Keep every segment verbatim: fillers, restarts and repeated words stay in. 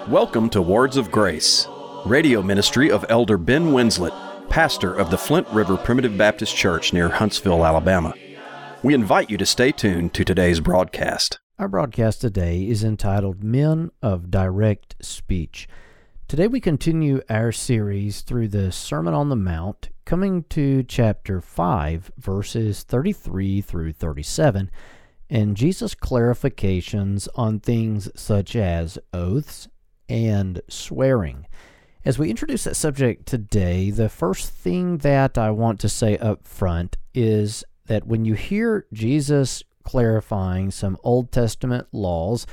Welcome to Words of Grace, radio ministry of Elder Ben Winslet, pastor of the Flint River Primitive Baptist Church near Huntsville, Alabama. We invite you to stay tuned to today's broadcast. Our broadcast today is entitled Men of Direct Speech. Today we continue our series through the Sermon on the Mount, coming to chapter five, verses thirty-three through thirty-seven, and Jesus' clarifications on things such as oaths and swearing. As we introduce that subject today, the first thing that I want to say up front is that when you hear Jesus clarifying some Old Testament laws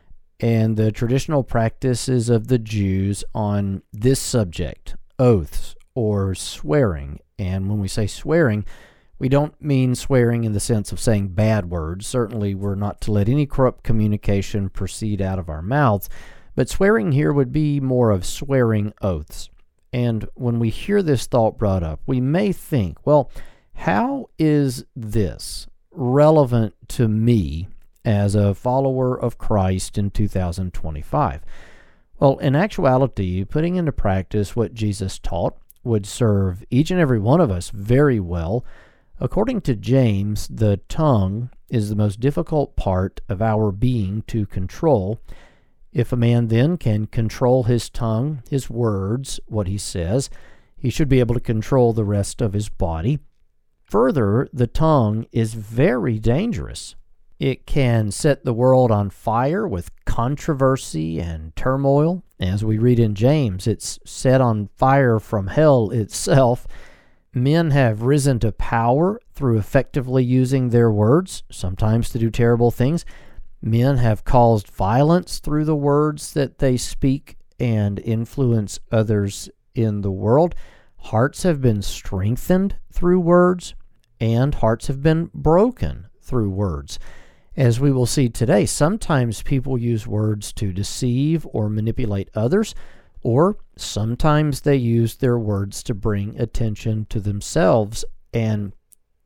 and the traditional practices of the Jews on this subject, oaths or swearing, and when we say swearing, we don't mean swearing in the sense of saying bad words. Certainly we're not to let any corrupt communication proceed out of our mouths, but swearing here would be more of swearing oaths. And when we hear this thought brought up, we may think, well, how is this relevant to me as a follower of Christ in two thousand twenty-five? Well, in actuality, putting into practice what Jesus taught would serve each and every one of us very well. According to James, the tongue is the most difficult part of our being to control. If a man then can control his tongue, his words, what he says, he should be able to control the rest of his body. Further, the tongue is very dangerous. It can set the world on fire with controversy and turmoil. As we read in James, it's set on fire from hell itself. Men have risen to power through effectively using their words, sometimes to do terrible things. Men have caused violence through the words that they speak and influence others in the world. Hearts have been strengthened through words, and hearts have been broken through words. As we will see today, sometimes people use words to deceive or manipulate others, or sometimes they use their words to bring attention to themselves, and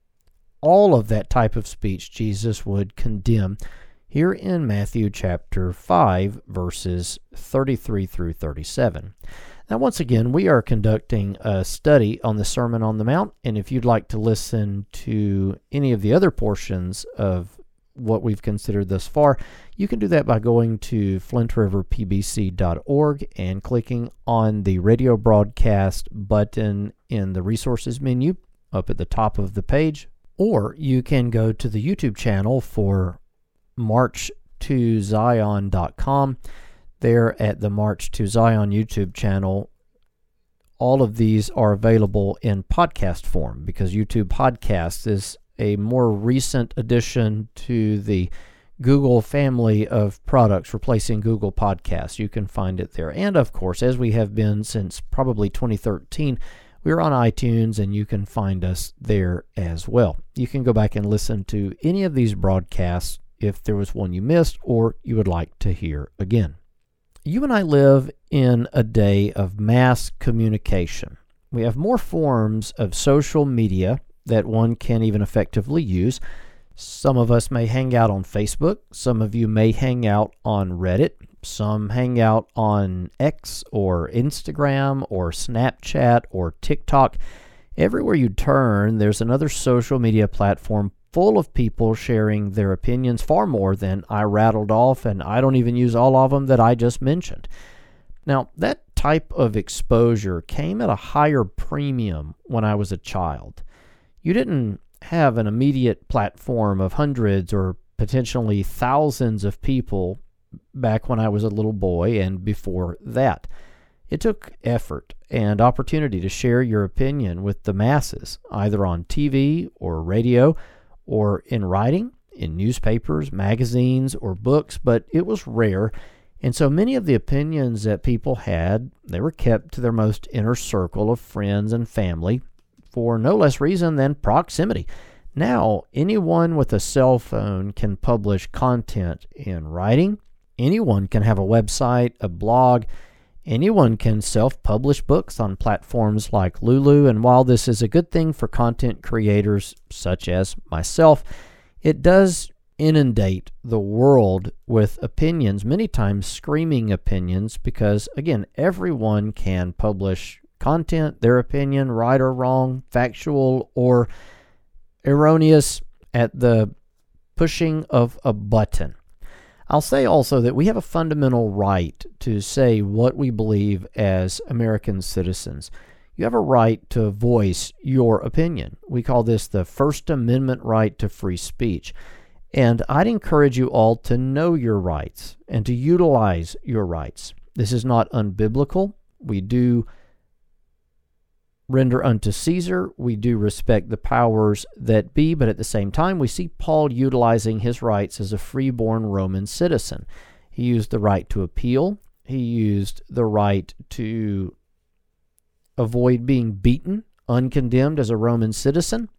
all of that type of speech Jesus would condemn here in Matthew chapter five, verses thirty-three through thirty-seven. Now, once again, we are conducting a study on the Sermon on the Mount, and if you'd like to listen to any of the other portions of what we've considered thus far, you can do that by going to flint river p b c dot org and clicking on the radio broadcast button in the resources menu up at the top of the page, or you can go to the YouTube channel for march to zion dot com. There at the March to Zion YouTube channel, all of these are available in podcast form because YouTube Podcasts is a more recent addition to the Google family of products replacing Google Podcasts. You can find it there. And of course, as we have been since probably twenty thirteen, we're on iTunes and you can find us there as well. You can go back and listen to any of these broadcasts if there was one you missed or you would like to hear again. You and I live in a day of mass communication. We have more forms of social media that one can even effectively use. Some of us may hang out on Facebook. Some of you may hang out on Reddit. Some hang out on X or Instagram or Snapchat or TikTok. Everywhere you turn, there's another social media platform full of people sharing their opinions, far more than I rattled off, and I don't even use all of them that I just mentioned. Now, that type of exposure came at a higher premium when I was a child. You didn't have an immediate platform of hundreds or potentially thousands of people back when I was a little boy and before that. It took effort and opportunity to share your opinion with the masses, either on T V or radio, or in writing, in newspapers, magazines, or books, but it was rare, and so many of the opinions that people had, they were kept to their most inner circle of friends and family for no less reason than proximity. Now, anyone with a cell phone can publish content in writing, anyone can have a website, a blog, anyone can self-publish books on platforms like Lulu, and while this is a good thing for content creators such as myself, it does inundate the world with opinions, many times screaming opinions, because, again, everyone can publish content, their opinion, right or wrong, factual or erroneous, at the pushing of a button. I'll say also that we have a fundamental right to say what we believe as American citizens. You have a right to voice your opinion. We call this the First Amendment right to free speech. And I'd encourage you all to know your rights and to utilize your rights. This is not unbiblical. We do render unto Caesar. We do respect the powers that be, but at the same time, we see Paul utilizing his rights as a freeborn Roman citizen. He used the right to appeal. He used the right to avoid being beaten, uncondemned as a Roman citizen.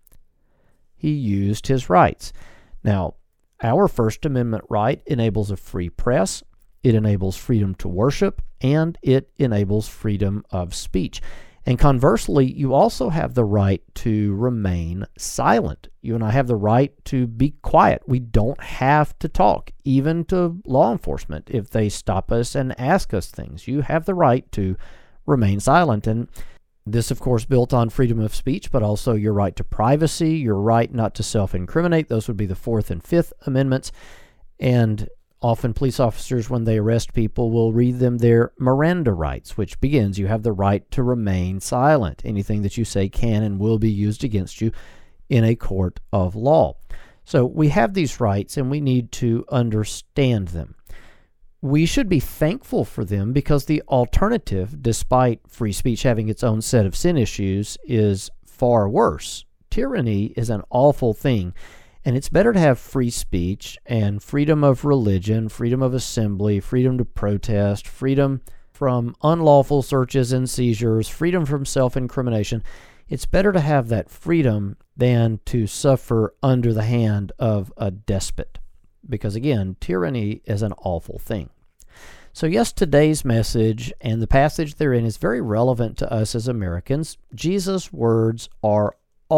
He used his rights. Now, our First Amendment right enables a free press, it enables freedom to worship, and it enables freedom of speech. And conversely, you also have the right to remain silent. You and I have the right to be quiet. We don't have to talk, even to law enforcement, if they stop us and ask us things. You have the right to remain silent. And this, of course, built on freedom of speech, but also your right to privacy, your right not to self-incriminate. Those would be the Fourth and Fifth Amendments. And often police officers, when they arrest people, will read them their Miranda rights, which begins, you have the right to remain silent. Anything that you say can and will be used against you in a court of law. So we have these rights, and we need to understand them. We should be thankful for them, because the alternative, despite free speech having its own set of sin issues, is far worse. Tyranny is an awful thing. And it's better to have free speech and freedom of religion, freedom of assembly, freedom to protest, freedom from unlawful searches and seizures, freedom from self-incrimination. It's better to have that freedom than to suffer under the hand of a despot. Because again, tyranny is an awful thing. So yes, today's message and the passage therein is very relevant to us as Americans. Jesus' words are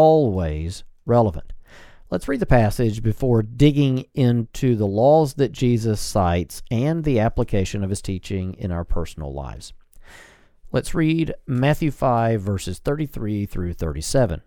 always relevant. Let's read the passage before digging into the laws that Jesus cites and the application of his teaching in our personal lives. Let's read Matthew five, verses thirty-three through thirty-seven.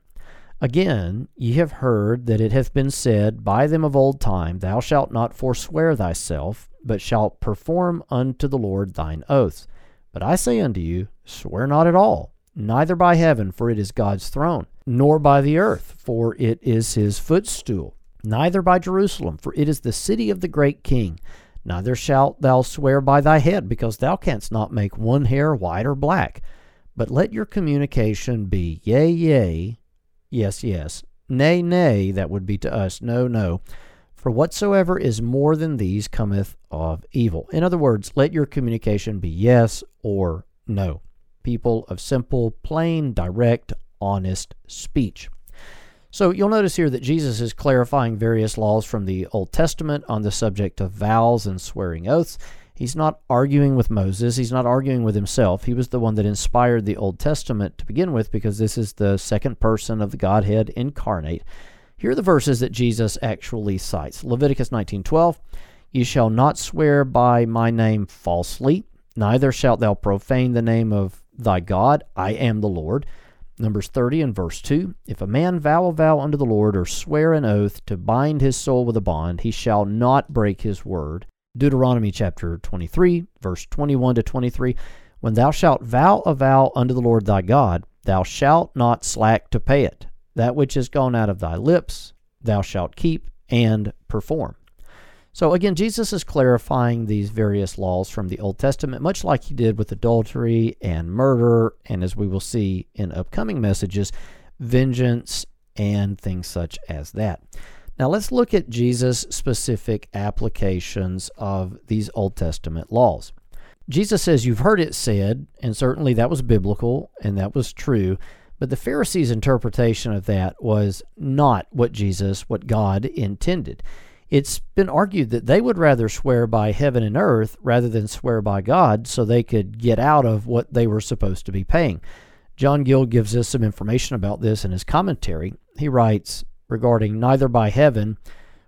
Again, ye have heard that it hath been said by them of old time, Thou shalt not forswear thyself, but shalt perform unto the Lord thine oaths. But I say unto you, swear not at all, neither by heaven, for it is God's throne, nor by the earth, for it is his footstool, neither by Jerusalem, for it is the city of the great king. Neither shalt thou swear by thy head, because thou canst not make one hair white or black. But let your communication be yea, yea, yes, yes, nay, nay, that would be to us, no, no. For whatsoever is more than these cometh of evil. In other words, let your communication be yes or no. People of simple, plain, direct, honest speech. So you'll notice here that Jesus is clarifying various laws from the Old Testament on the subject of vows and swearing oaths. He's not arguing with Moses. He's not arguing with himself. He was the one that inspired the Old Testament to begin with, because this is the second person of the Godhead incarnate. Here are the verses that Jesus actually cites. Leviticus nineteen twelve, Ye shall not swear by my name falsely, neither shalt thou profane the name of thy God. I am the Lord. Numbers thirty and verse two, If a man vow a vow unto the Lord, or swear an oath to bind his soul with a bond, he shall not break his word. Deuteronomy chapter twenty-three, verse twenty-one to twenty-three, When thou shalt vow a vow unto the Lord thy God, thou shalt not slack to pay it. That which is gone out of thy lips, thou shalt keep and perform. So again, Jesus is clarifying these various laws from the Old Testament, much like he did with adultery and murder, and as we will see in upcoming messages, vengeance and things such as that. Now let's look at Jesus' specific applications of these Old Testament laws. Jesus says, you've heard it said, and certainly that was biblical and that was true, but the Pharisees' interpretation of that was not what Jesus, what God intended. It's been argued that they would rather swear by heaven and earth rather than swear by God so they could get out of what they were supposed to be paying. John Gill gives us some information about this in his commentary. He writes regarding neither by heaven,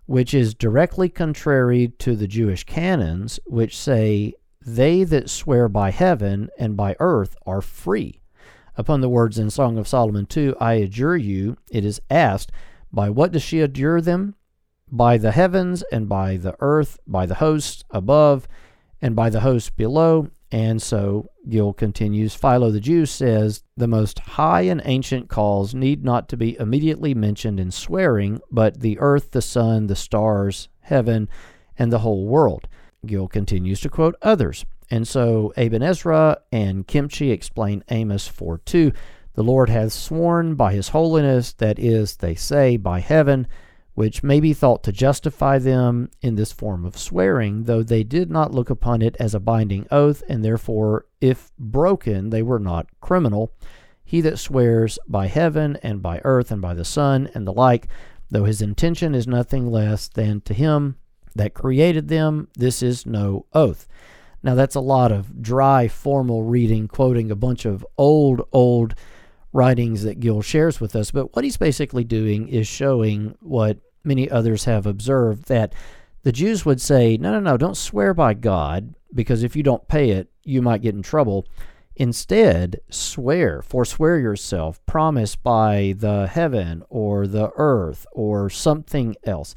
which is directly contrary to the Jewish canons, which say, "They that swear by heaven and by earth are free." Upon the words in Song of Solomon two, "I adjure you," it is asked, by what does she adjure them? By the heavens and by the earth, by the hosts above and by the hosts below. And so Gill continues, Philo the Jew says, "The most high and ancient cause need not to be immediately mentioned in swearing, but the earth, the sun, the stars, heaven, and the whole world." Gill continues to quote others. And so Aben Ezra and Kimchi explain Amos four two, "The Lord hath sworn by his holiness, that is, they say, by heaven, which may be thought to justify them in this form of swearing, though they did not look upon it as a binding oath, and therefore, if broken, they were not criminal. He that swears by heaven and by earth and by the sun and the like, though his intention is nothing less than to him that created them, this is no oath." Now that's a lot of dry, formal reading, quoting a bunch of old, old writings that Gill shares with us, but what he's basically doing is showing what many others have observed, that the Jews would say, no, no, no, don't swear by God, because if you don't pay it, you might get in trouble. Instead, swear, forswear yourself, promise by the heaven or the earth or something else.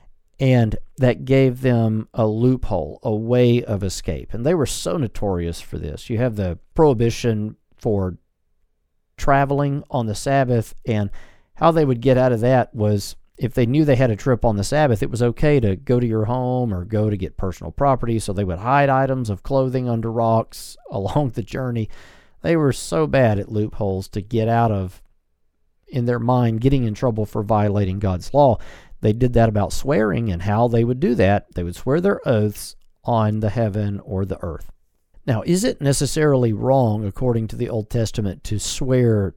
And that gave them a loophole, a way of escape. And they were so notorious for this. You have the prohibition for traveling on the Sabbath, and how they would get out of that was, if they knew they had a trip on the Sabbath, it was okay to go to your home or go to get personal property, so they would hide items of clothing under rocks along the journey. They were so bad at loopholes to get out of, in their mind, getting in trouble for violating God's law. They did that about swearing, and how they would do that. They would swear their oaths on the heaven or the earth. Now, is it necessarily wrong, according to the Old Testament, to swear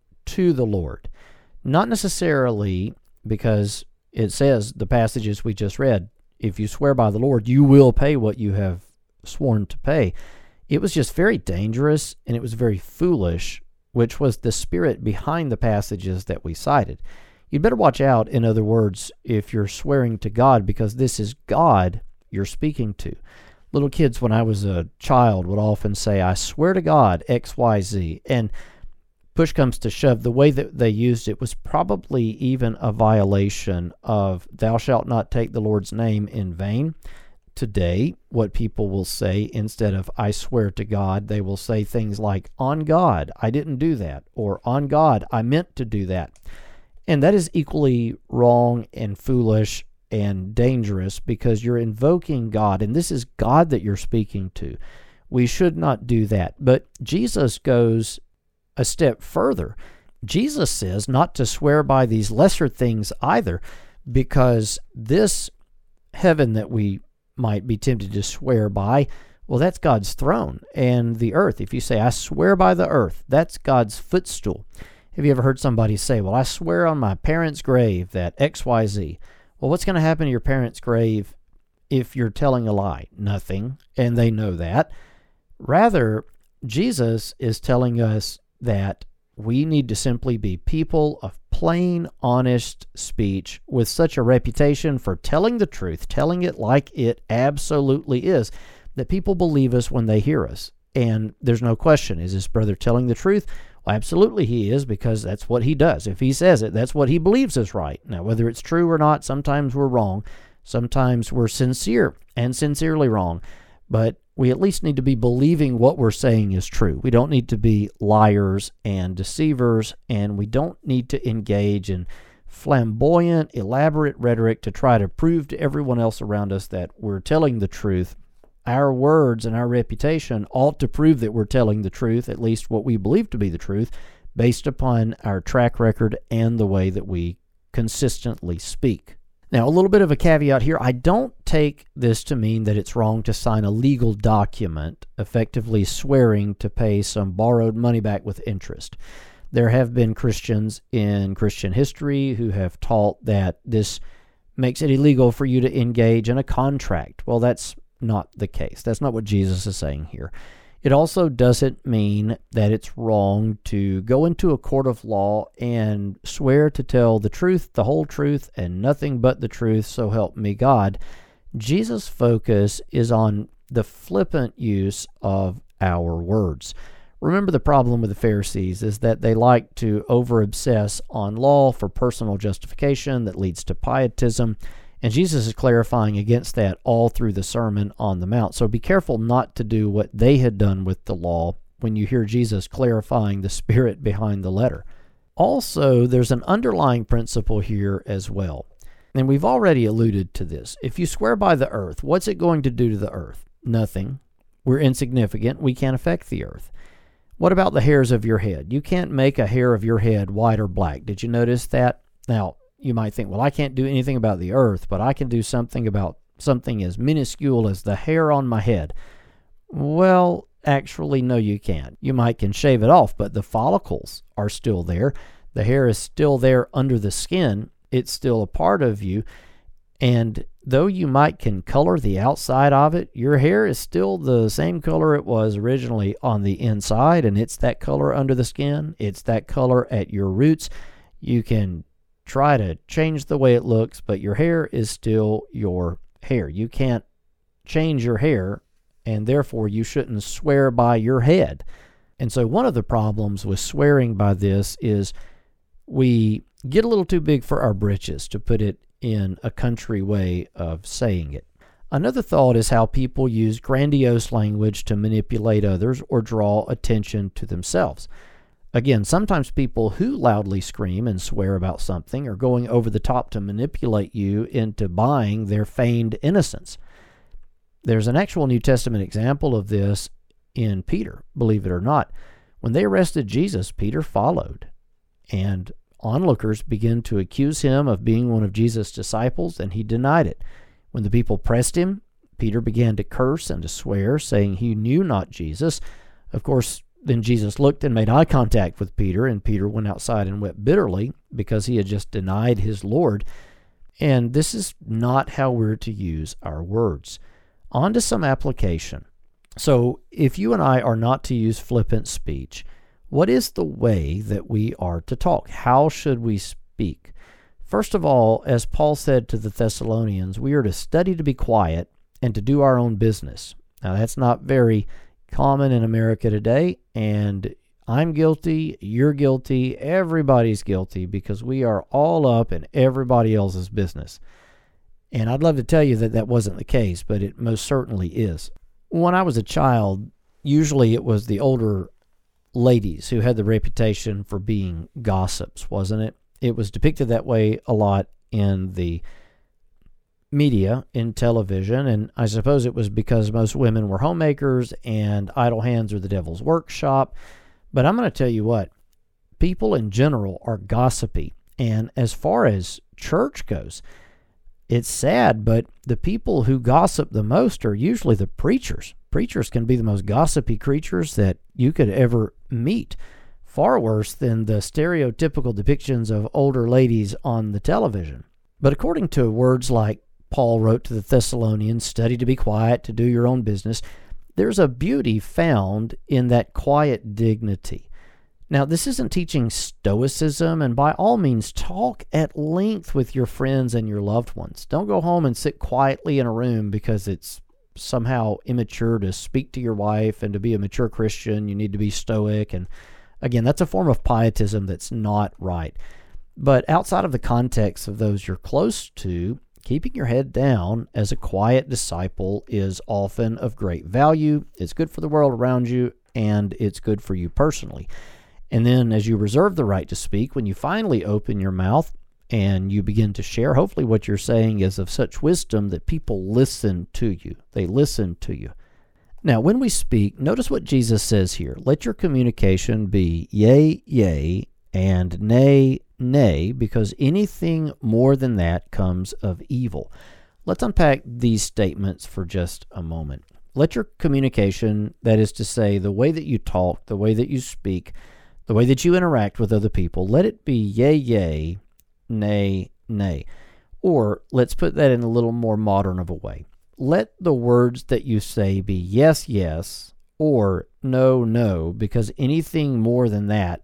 to the Lord? Not necessarily, because it says, the passages we just read, if you swear by the Lord, you will pay what you have sworn to pay. It was just very dangerous, and it was very foolish, which was the spirit behind the passages that we cited. You'd better watch out, in other words, if you're swearing to God, because this is God you're speaking to. Little kids, when I was a child, would often say, "I swear to God, X Y Z," and push comes to shove, the way that they used it was probably even a violation of "thou shalt not take the Lord's name in vain." Today, what people will say, instead of "I swear to God," they will say things like, "On God, I didn't do that," or "On God, I meant to do that." And that is equally wrong and foolish and dangerous, because you're invoking God, and this is God that you're speaking to. We should not do that. But Jesus goes a step further. Jesus says not to swear by these lesser things either, because this heaven that we might be tempted to swear by, well, that's God's throne. And the earth, if you say, "I swear by the earth," that's God's footstool. Have you ever heard somebody say, "Well, I swear on my parents' grave that X Y Z. Well, what's going to happen to your parents' grave if you're telling a lie? Nothing, and they know that. Rather, Jesus is telling us that we need to simply be people of plain, honest speech with such a reputation for telling the truth, telling it like it absolutely is, that people believe us when they hear us. And there's no question, is this brother telling the truth? Well, absolutely he is, because that's what he does. If he says it, that's what he believes is right. Now, whether it's true or not, sometimes we're wrong. Sometimes we're sincere and sincerely wrong. But we at least need to be believing what we're saying is true. We don't need to be liars and deceivers, and we don't need to engage in flamboyant, elaborate rhetoric to try to prove to everyone else around us that we're telling the truth. Our words and our reputation ought to prove that we're telling the truth, at least what we believe to be the truth, based upon our track record and the way that we consistently speak. Now, a little bit of a caveat here. I don't take this to mean that it's wrong to sign a legal document, effectively swearing to pay some borrowed money back with interest. There have been Christians in Christian history who have taught that this makes it illegal for you to engage in a contract. Well, that's not the case. That's not what Jesus is saying here. It also doesn't mean that it's wrong to go into a court of law and swear to tell the truth, the whole truth, and nothing but the truth, so help me God. Jesus' focus is on the flippant use of our words. Remember, the problem with the Pharisees is that they like to over-obsess on law for personal justification that leads to pietism, and Jesus is clarifying against that all through the Sermon on the Mount. So be careful not to do what they had done with the law when you hear Jesus clarifying the spirit behind the letter. Also, there's an underlying principle here as well. And we've already alluded to this. If you swear by the earth, what's it going to do to the earth? Nothing. We're insignificant. We can't affect the earth. What about the hairs of your head? You can't make a hair of your head white or black. Did you notice that? Now, you might think, well, I can't do anything about the earth, but I can do something about something as minuscule as the hair on my head. Well, actually, no, you can't. You might can shave it off, but the follicles are still there. The hair is still there under the skin. It's still a part of you. And though you might can color the outside of it, your hair is still the same color it was originally on the inside, and it's that color under the skin. It's that color at your roots. You can try to change the way it looks, but your hair is still your hair. You can't change your hair, and therefore you shouldn't swear by your head. And so one of the problems with swearing by this is we get a little too big for our britches, to put it in a country way of saying it. Another thought is how people use grandiose language to manipulate others or draw attention to themselves. Again, sometimes people who loudly scream and swear about something are going over the top to manipulate you into buying their feigned innocence. There's an actual New Testament example of this in Peter, believe it or not. When they arrested Jesus, Peter followed, and onlookers began to accuse him of being one of Jesus' disciples, and he denied it. When the people pressed him, Peter began to curse and to swear, saying he knew not Jesus. Of course, then Jesus looked and made eye contact with Peter, and Peter went outside and wept bitterly because he had just denied his Lord. And this is not how we're to use our words. On to some application. So, if you and I are not to use flippant speech, what is the way that we are to talk? How should we speak? First of all, as Paul said to the Thessalonians, we are to study to be quiet and to do our own business. Now, that's not very common in America today, and I'm guilty, you're guilty, everybody's guilty, because we are all up in everybody else's business. And I'd love to tell you that that wasn't the case, but it most certainly is. When I was a child, usually it was the older ladies who had the reputation for being gossips, wasn't it? It was depicted that way a lot in the media, in television, and I suppose it was because most women were homemakers and idle hands are the devil's workshop. But I'm going to tell you what, people in general are gossipy. And as far as church goes, it's sad, but the people who gossip the most are usually the preachers. Preachers can be the most gossipy creatures that you could ever meet. Far worse than the stereotypical depictions of older ladies on the television. But according to words like Paul wrote to the Thessalonians, study to be quiet, to do your own business, there's a beauty found in that quiet dignity. Now, this isn't teaching stoicism, and by all means, talk at length with your friends and your loved ones. Don't go home and sit quietly in a room because it's somehow immature to speak to your wife, and to be a mature Christian, you need to be stoic. And again, that's a form of pietism that's not right. But outside of the context of those you're close to, keeping your head down as a quiet disciple is often of great value. It's good for the world around you, and it's good for you personally. And then as you reserve the right to speak, when you finally open your mouth and you begin to share, hopefully what you're saying is of such wisdom that people listen to you. They listen to you. Now, when we speak, notice what Jesus says here. Let your communication be yea, yea, and nay, nay, because anything more than that comes of evil. Let's unpack these statements for just a moment. Let your communication, that is to say, the way that you talk, the way that you speak, the way that you interact with other people, let it be yea, yea, nay, nay. Or let's put that in a little more modern of a way. Let the words that you say be yes, yes, or no, no, because anything more than that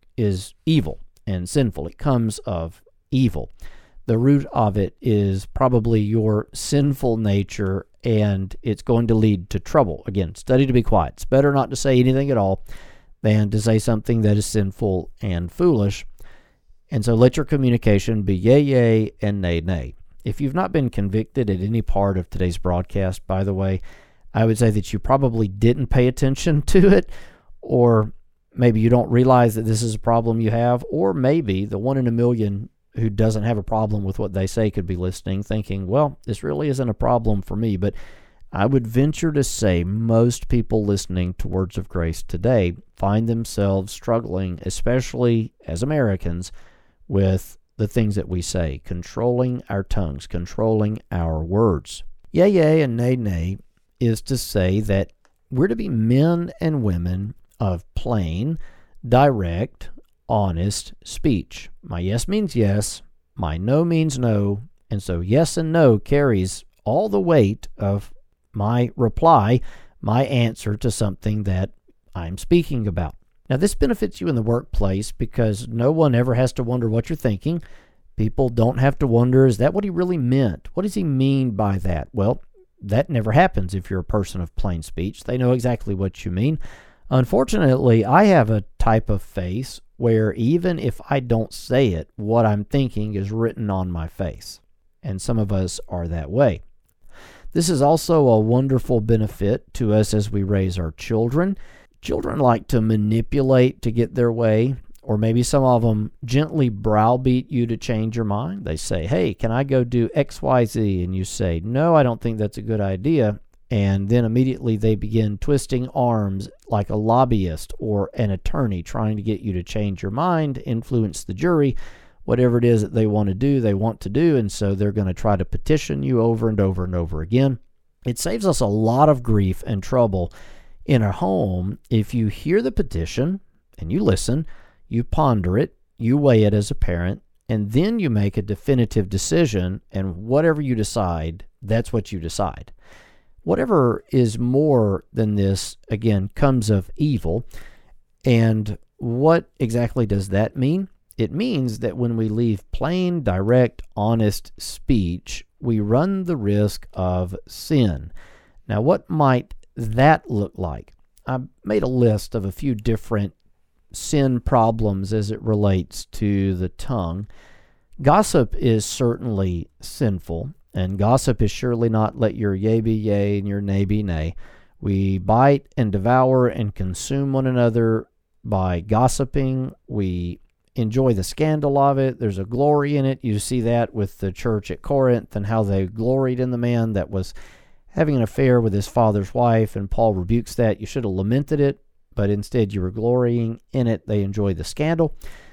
is evil and sinful. It comes of evil. The root of it is probably your sinful nature, and it's going to lead to trouble. Again, study to be quiet. It's better not to say anything at all than to say something that is sinful and foolish. And so let your communication be yea, yea, and nay, nay. If you've not been convicted at any part of today's broadcast, by the way, I would say that you probably didn't pay attention to it, or maybe you don't realize that this is a problem you have, or maybe the one in a million who doesn't have a problem with what they say could be listening, thinking, well, this really isn't a problem for me. But I would venture to say most people listening to Words of Grace today find themselves struggling, especially as Americans, with the things that we say, controlling our tongues, controlling our words. Yea, yea, and nay, nay is to say that we're to be men and women of plain, direct, honest speech. My yes means yes, my no means no, and so yes and no carries all the weight of my reply, my answer to something that I'm speaking about. Now, this benefits you in the workplace because no one ever has to wonder what you're thinking. People don't have to wonder, is that what he really meant? What does he mean by that? Well, that never happens if you're a person of plain speech. They know exactly what you mean. Unfortunately, I have a type of face where even if I don't say it, what I'm thinking is written on my face. And some of us are that way. This is also a wonderful benefit to us as we raise our children. Children like to manipulate to get their way, or maybe some of them gently browbeat you to change your mind. They say, hey, can I go do X Y Z? And you say, no, I don't think that's a good idea. And then immediately they begin twisting arms like a lobbyist or an attorney trying to get you to change your mind, influence the jury, whatever it is that they want to do, they want to do. And so they're going to try to petition you over and over and over again. It saves us a lot of grief and trouble in our home if you hear the petition and you listen, you ponder it, you weigh it as a parent, and then you make a definitive decision, and whatever you decide, that's what you decide. Whatever is more than this, again, comes of evil. And what exactly does that mean? It means that when we leave plain, direct, honest speech, we run the risk of sin. Now, what might that look like? I made a list of a few different sin problems as it relates to the tongue. Gossip is certainly sinful. And gossip is surely not let your yea be yea and your nay be nay. We bite and devour and consume one another by gossiping. We enjoy the scandal of it. There's a glory in it. You see that with the church at Corinth and how they gloried in the man that was having an affair with his father's wife, and Paul rebukes that. You should have lamented it, but instead you were glorying in it. They enjoy the scandal.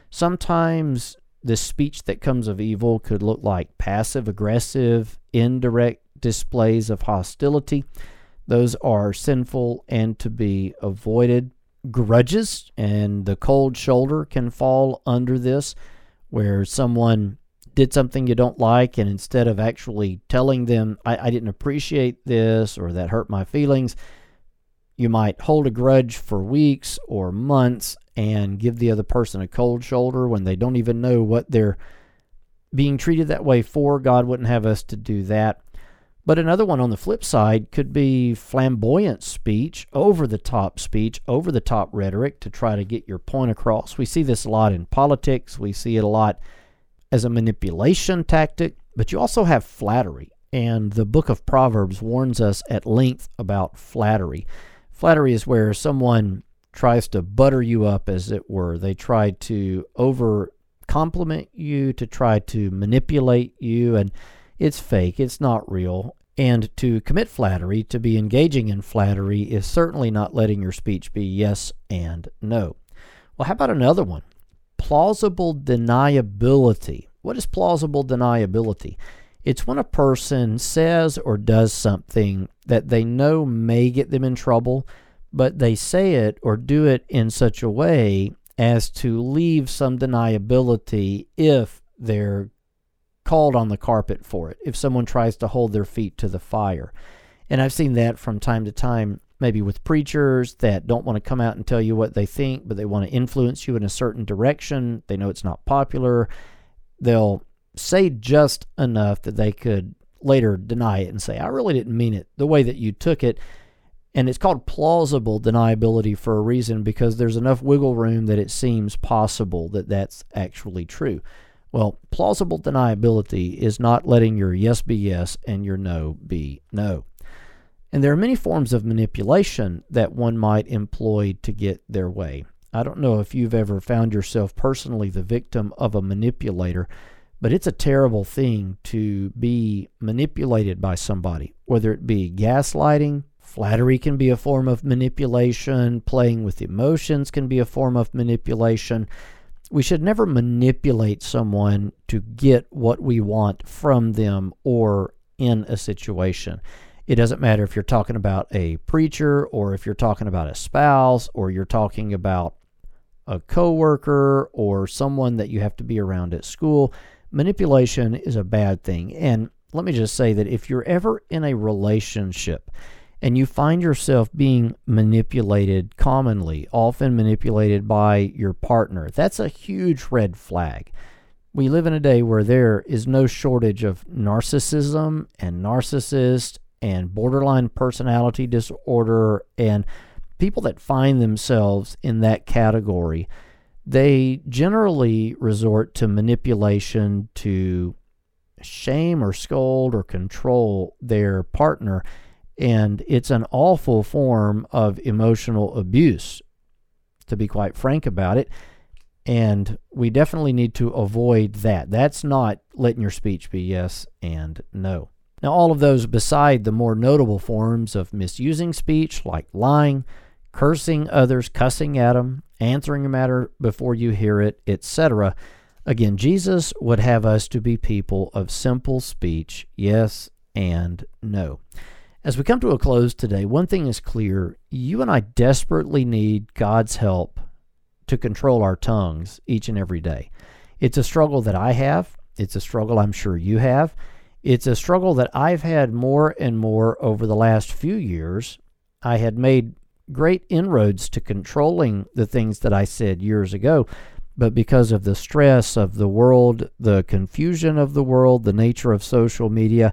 Sometimes the speech that comes of evil could look like passive-aggressive, indirect displays of hostility. Those are sinful and to be avoided. Grudges and the cold shoulder can fall under this, where someone did something you don't like, and instead of actually telling them, I, I didn't appreciate this, or that hurt my feelings, you might hold a grudge for weeks or months and give the other person a cold shoulder when they don't even know what they're being treated that way for. God wouldn't have us to do that. But another one on the flip side could be flamboyant speech, over-the-top speech, over-the-top rhetoric to try to get your point across. We see this a lot in politics. We see it a lot as a manipulation tactic. But you also have flattery. And the book of Proverbs warns us at length about flattery. Flattery is where someone tries to butter you up, as it were. They try to over compliment you, to try to manipulate you, and it's fake. It's not real. And to commit flattery, to be engaging in flattery, is certainly not letting your speech be yes and no. Well, how about another one? Plausible deniability. What is plausible deniability? It's when a person says or does something that they know may get them in trouble, but they say it or do it in such a way as to leave some deniability if they're called on the carpet for it, if someone tries to hold their feet to the fire. And I've seen that from time to time maybe with preachers that don't want to come out and tell you what they think, but they want to influence you in a certain direction. They know it's not popular. They'll say just enough that they could later deny it and say, I really didn't mean it the way that you took it. And it's called plausible deniability for a reason, because there's enough wiggle room that it seems possible that that's actually true. Well, plausible deniability is not letting your yes be yes and your no be no. And there are many forms of manipulation that one might employ to get their way. I don't know if you've ever found yourself personally the victim of a manipulator, but it's a terrible thing to be manipulated by somebody, whether it be gaslighting. Flattery can be a form of manipulation. Playing with emotions can be a form of manipulation. We should never manipulate someone to get what we want from them or in a situation. It doesn't matter if you're talking about a preacher or if you're talking about a spouse or you're talking about a coworker or someone that you have to be around at school. Manipulation is a bad thing. And let me just say that if you're ever in a relationship and you find yourself being manipulated commonly, often manipulated by your partner, that's a huge red flag. We live in a day where there is no shortage of narcissism and narcissists and borderline personality disorder and people that find themselves in that category. They generally resort to manipulation to shame or scold or control their partner. And it's an awful form of emotional abuse, to be quite frank about it. And we definitely need to avoid that. That's not letting your speech be yes and no. Now, all of those beside the more notable forms of misusing speech, like lying, cursing others, cussing at them, answering a matter before you hear it, et cetera. Again, Jesus would have us to be people of simple speech, yes and no. As we come to a close today, one thing is clear. You and I desperately need God's help to control our tongues each and every day. It's a struggle that I have. It's a struggle I'm sure you have. It's a struggle that I've had more and more over the last few years. I had made great inroads to controlling the things that I said years ago, but because of the stress of the world, the confusion of the world, the nature of social media,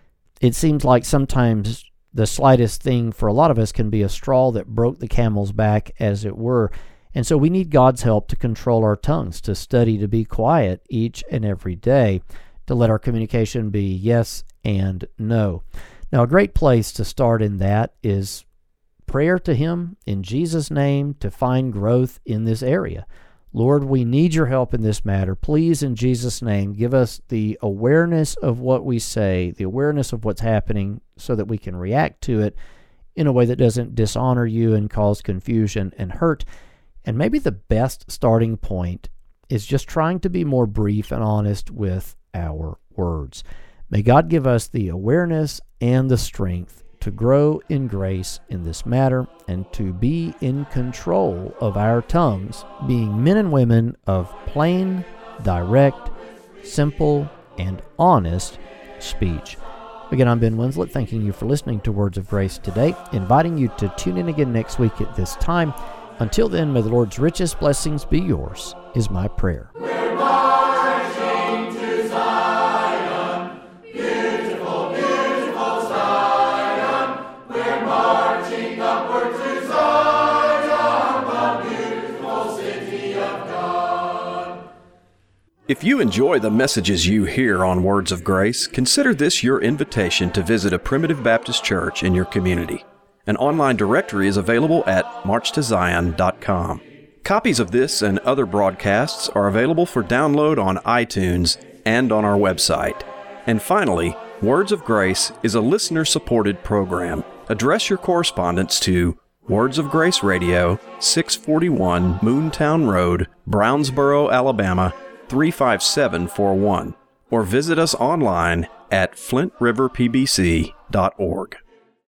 it seems like sometimes the slightest thing for a lot of us can be a straw that broke the camel's back, as it were. And so we need God's help to control our tongues, to study to be quiet each and every day, to let our communication be yes and no. Now, a great place to start in that is prayer to Him in Jesus' name to find growth in this area. Lord, we need your help in this matter. Please, in Jesus' name, give us the awareness of what we say, the awareness of what's happening, so that we can react to it in a way that doesn't dishonor you and cause confusion and hurt. And maybe the best starting point is just trying to be more brief and honest with our words. May God give us the awareness and the strength to grow in grace in this matter and to be in control of our tongues, being men and women of plain, direct, simple, and honest speech. Again, I'm Ben Winslet, thanking you for listening to Words of Grace today, inviting you to tune in again next week at this time. Until then, may the Lord's richest blessings be yours, is my prayer. If you enjoy the messages you hear on Words of Grace, consider this your invitation to visit a Primitive Baptist church in your community. An online directory is available at march to zion dot com. Copies of this and other broadcasts are available for download on iTunes and on our website. And finally, Words of Grace is a listener-supported program. Address your correspondence to Words of Grace Radio, six forty-one Moontown Road, Brownsboro, Alabama, three five seven four one, or visit us online at flint river p b c dot org.